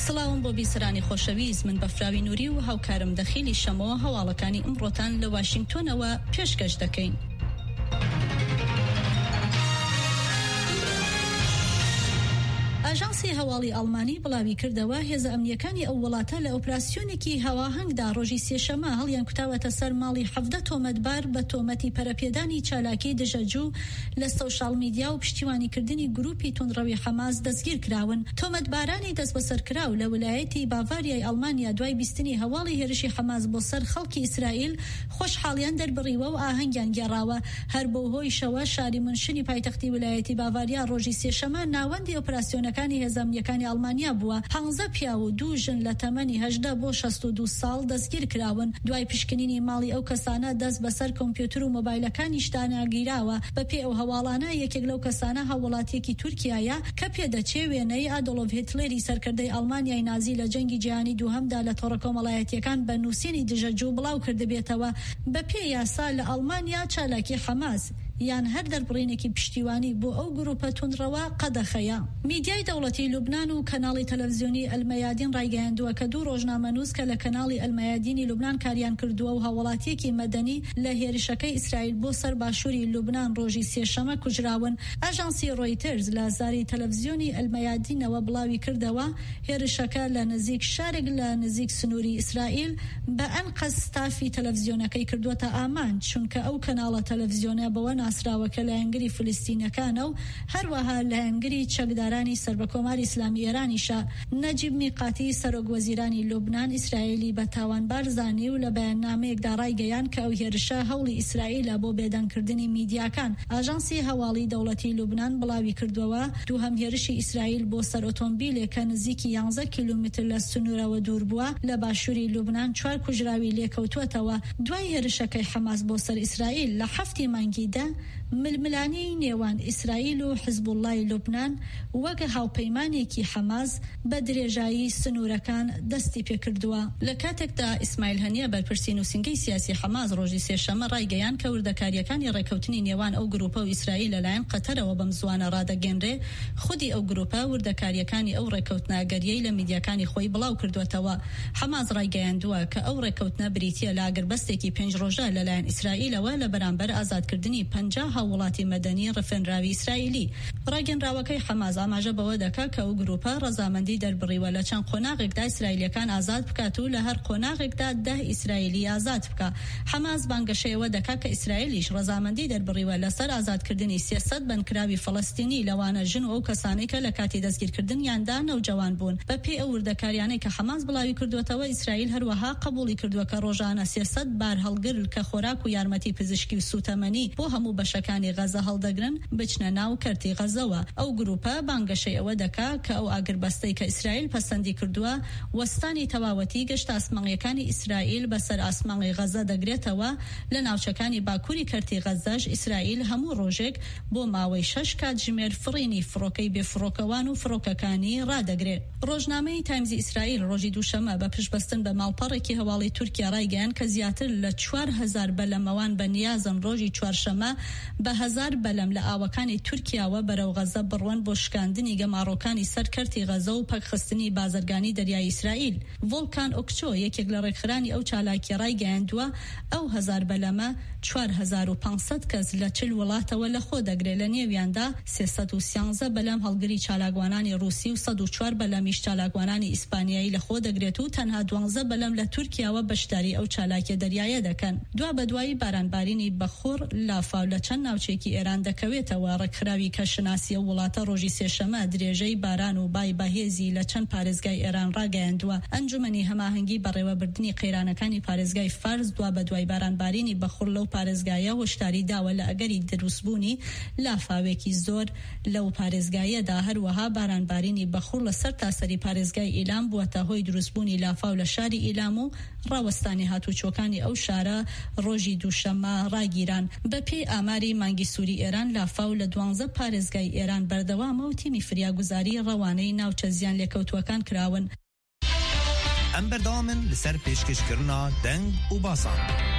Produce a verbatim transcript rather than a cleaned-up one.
سڵاوم بۆ بیسەرانی خۆشەویست، من بەفراوی نووری و هاوکارم دەخیلی شەمەوە هەواڵەکانی ئەمڕۆتان لە واشنگتۆنەوە پێشکەش دەکەین. ئاژانسی هەواڵی ئەڵمانی بڵاوی کردەوە هێزە ئەمنیەکانی ئەو وڵاتە لە ئۆپراسیۆنێکی هەواهەنگدا ڕۆژی سێشەمە هەڵیان کوتاوەتە سەر ماڵی حەڤدە تۆمەتبار بە تۆمەتی پەرەپێدانی چالاکی دژەجوو لە سۆشال میدیا و پشتیوانیکردنی گروپی توندڕەوی حەماس دەستگیر کراون. تۆمەتبارانی دەست بەسەرکراو لە ویلایەتی باڤاریای ئەڵمانیا دوای بیستنی هەواڵی هێرشی حەماس بۆ سەر خەڵکی ئیسرائیل خۆشحاڵیان دەربڕیوە و ئاهەنگیان گێڕاوە. هەر بۆ هۆی شەوە شاری منشنی پایتەختی ویلایەتی باڤاریا ڕۆژی سێشەمە ناوەندی ئۆپراسیۆنەکانی هێزەمنیەکانی ئەڵمانیا بووە. پانزە پیا و دوو ژن لە تەمەنی هەژدە بۆ شەست و دوو ساڵ دەستگیر کراون. دوای پشکنینی ماڵی ئەو کەسانە دەست بەسەر کۆمپیوتر و مۆبایلەکانی شتانەگیراوە. بەپێ ئەو هەواڵانە یەکێک لەو کەسانە هاوڵاتیەکی تورکیایە کە پێدەچێ وێنەی ئادۆڵف هیتلەری سەرکردەی ئەڵمانیای نازی لە جەنگی جیهانی دووهەمدا لە تۆڕە کۆمەڵایەتیەکان بە نووسینی دژەجوو بڵاو کردبێتەوە. بەپێ یاسا لە ئەڵمانیا چالاکی حەماس یان هەر دەربڕینێکی پشتیوانی بۆ ئەو گروپە توندڕەوە قەدەخەیە. میدیای دەوڵەتی لوبنان و کەناڵی تەلەڤیزیۆنی ئەلمەیادین ڕایگەیاندووە کە دوو ڕۆژنامەنووس کە لە کەناڵی ئەلمەیادینی لوبنان کاریان کردووە و هاوڵاتیەکی مەدەنی لە هێرشەکەی ئیسرائیل بۆ سەر باشووری لوبنان ڕۆژی سێشەمە کوژراون. ئاژانسی ڕۆیترز لە زاری تەلەڤیزیۆنی ئەلمەیادینەوە بڵاوی کردەوە هێرشەکە لە نزیک شارێک لە نزیک سنووری ئیسرائیل بە ئەنقەز ستافی تەلەڤیزیۆنەکەی کردووەتە ئامان، چونکە ئەو کەناڵە تەلەڤیزیۆنە بەوە ناسراوەکە لە هەنگری فلستینەکانە و هەروەها لە هەنگری چەکدارانی سەر بە کۆماری ئیسلامی ئێرانیشە. نەجیب میقاتی سەرۆک وەزیرانی لوبنان ئیسرائیلی بە تاوانبار زانی و لە بەیاننامەیەکدا ڕایگەیان کە ئەو هێرشە هەوڵی ئیسرائیلە بۆ بێدەنگکردنی میدیاکان. ئاژانسی هەواڵی دەوڵەتی لوبنان بڵاوی کردووە دووهەم هێرشی ئیسرائیل بۆ سەر ئۆتۆمبیلێک کە نزیکی یانزە کیلومتر لە سنوورەوە دوور بووە لە باشووری لوبنان چوار کوژراوی لێکەوتووەتەوە. دوای هێرشەکەی حەماس بۆ سەر ئیسرائیل لە هەفتی مانگیدا ململانی نێوان ئیسرائیل و حزبوڵای لوبنان وەک هاوپەیمانێکی حەماس بە درێژایی سنوورەکان دەستی پێکردووە. لە کاتێکدا ئیسماعیل هەنیە بەرپرسی نووسینگەی سیاسی حەماس ڕۆژی سێشەمە ڕایگەیان کە وردەکاریەکانی ڕێکەوتنی نێوان ئەو گروپە و ئیسرائیل لەلایەن قەتەرەوە بەم زوانە ڕادەگەنرێ. خودی ئەو گروپە وردەکاریەکانی ئەو ڕێکەوتناگەریەی لە میدیاکانی خۆی بڵاو کردوێتەوە. حەماس ڕایگەیاندووە کە ئەو ڕێکەوتنە بریتیە لە ئاگربەستێکی پێنج ڕۆژە لەلایەن ئیسرائیلەوە لە بەرامبەر ئازادکردنی پەنجا هاوڵاتی مەدەنی ڕفێنراوی ئیسرائیلی. ڕاگەنراوەکەی حەماس ئاماژە بەوە دەکات کە ئەو گروپە ڕەزامەندی دەربڕیوە لە چەند قۆناغێکدا ئیسرائیلیەکان ئازاد بکات و لە هەر قۆناغێکدا دە ئیسرائیلی ئازاد بکات. حەماس بانگەشەیەوە دەکات کە ئیسرائیلیش ڕەزامەندی دەربڕیوە لەسەر ئازادکردنی سێسەد بەندکراوی فەڵەستینی لەوانە ژن و ئەو کەسانەی کە لە کاتی دەستگیرکردنیاندا نەوجەوان بوون. بەپێ ئەو وردەکاریانەی کە حەماس بڵاوی کردوێتەوە ئیسرائیل هەروەها قبوڵی کردووە کە ڕۆژانە سێسەد بار هەڵگر کە خۆراک و یارمەتی پزیشکی و سوتەمەنی بۆ هەموو بەشەکانی غەزە هەڵدەگرن بچنە ناو کەرتی غەزەوە. ئەو گروپە بانگەشەی ئەوە دەکات کە ئەو ئاگربەستەی کە ئیسرائیل پەسەندی کردووە وەستانی تەواوەتی گەشتە ئاسمانیەکانی ئیسرائیل بەسەر ئاسمانی غەزە دەگرێتەوە. لە ناوچەکانی باکووری کەرتی غەزەش ئیسرائیل هەموو ڕۆژێک بۆ ماوەی شەش کاتژمێر فڕینی فڕۆکەی بێفڕۆکەوان و فڕۆکەکانی ڕادەگرێت. ڕۆژنامەی تایمزی ئیسرائیل ڕۆژی دووشەمە بە پشتبەستن بە ماڵپەڕێکی هەواڵی تورکیا ڕایگەیاند کە زیاتر لە چوار هەزار بەلەمەوان بە نیازن ڕۆژی چوارشەمە بە هەزار بەلەم لە ئاوەکانی تورکیاوە بەرەو غەزە بڕوان بۆ شکاندنی گەماڕۆکانی سەر کەرتی غەزە و پەکخستنی بازرگانی دەریای ئیسرائیل. ڤۆلکان ئۆکچۆ یەکێک لە ڕێکخرانی ئەو چالاکی ڕایگەیاندووە ئەو هەزار بەلەمە چوار هەزار و پانسەد کەس لە چل وڵاتەوە لە خۆ دەگرێت. لە نێویاندا سێسەد و سیانزە بەلەم هەڵگری چالاکوانانی رووسی و سەد و چوار بەلەمیش چالاکوانانی ئیسپانیایی لە خۆ دەگرێت و تەنها دوانزە بەلەم لە تورکیاوە بەشداری ئەو چالاکیە دەریایە دەکەن. دوا بەدوایی بارانبارینی بەخۆر لافاو لە چەند ناوچێکی ئێران دەکەوێتەوە. ڕێکخراوی کەشناسی و وڵاتە ڕۆژی سێشەمە درێژەی باران و بای بەهێزی لە چەند پارێزگای ئێران ڕاگەیاندووە. ئەنجومەنی هەماهەنگی بەڕێوەبردننی قەیرانەکانی پارێزگای فارس دوا بەدوای بارانبارینی بەخۆر لەو پارێزگایە هۆشداری داوە لە ئەگەری دروستبوونی لافاوێکی زۆر لەو پارێزگایەدا. هەروەها بارانبارینی بەخۆر لەسەر تاسەری پارێزگای ئیلام بووەتە هۆی دروستبوونی لافاو لە شاری ئیلام و ڕاوەستانی هاتوچۆکانی ئەو شارە ڕۆژی دووشەمە ڕاگیران. بەپێی ئاماری مانگی سووری ئێران لافاو لە دوانزە پارێزگای ئێران بەردەوامە و تیمی فریاگوزاری ڕەوانەی ناوچە زیان لێکەوتوەکان کراون. ئەم بەردەوامن لەسەر پێشکەشکردنا دەنگ و باسان.